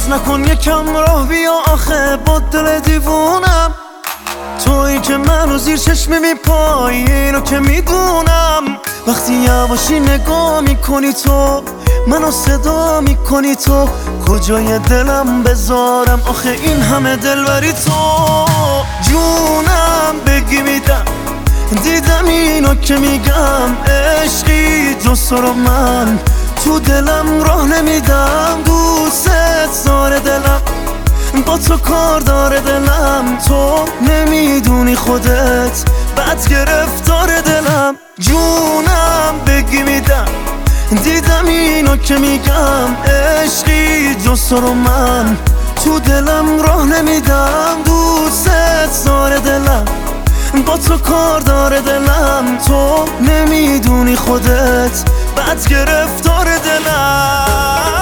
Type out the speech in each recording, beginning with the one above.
ناز نکن یکم راه بیا آخه با دل دیوونم. تویی که منو زیر چشمی میپایی اینو که میدونم. وقتی یواشی نگاه میکنی تو منو صدا میکنی تو کجای دلم بذارم آخه این همه دلبری تو. جونم بگی میدم دیدم اینو که میگم عشقی جز تو رو من تو دلم راه نمیدم. دوست داره دلم با تو کار داره دلم تو نمیدونی خودت بد گرفتار دلم. جونم بگی میدم دیدم اینو که میگم عشقی جز تو رو من تو دلم راه نمیدم. دوست داره دلم با تو کار داره دلم تو نمیدونی خودت بد گرفتار دلم.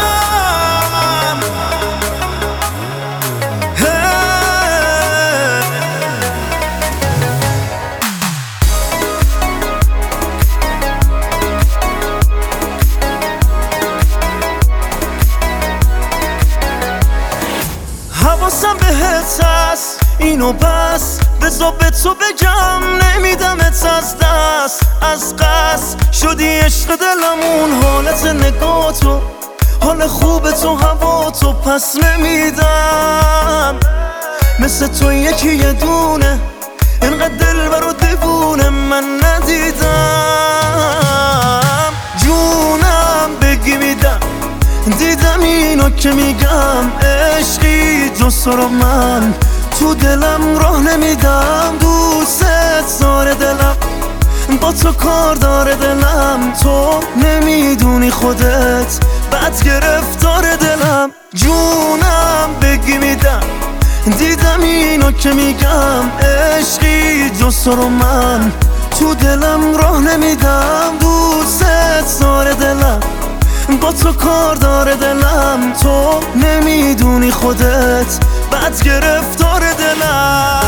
حواسم بهت هست اینو بس بذار به تو بگم نمیدمت از دست. از قصد شدی عشق دلمون حالت نگاه تو حال خوب تو هوا تو پس نمیدم. مثل تو یکی یه دونه اینقدر دلبر و دیوونه من ندیدم. جونم بگی میدم دیدم اینو که میگم عشقی جز تو رو من تو دلم راه نمیدم. دوست داره دلم با تو کار داره دلم تو نمیدونی خودت بد گرفتار دلم. جونم بگی میدم دیدم اینو که میگم عشقی جز تو رو من تو دلم راه نمیدم. دوست داره دلم با تو کار داره دلم تو نمیدونی خودت بد گرفتار دلم.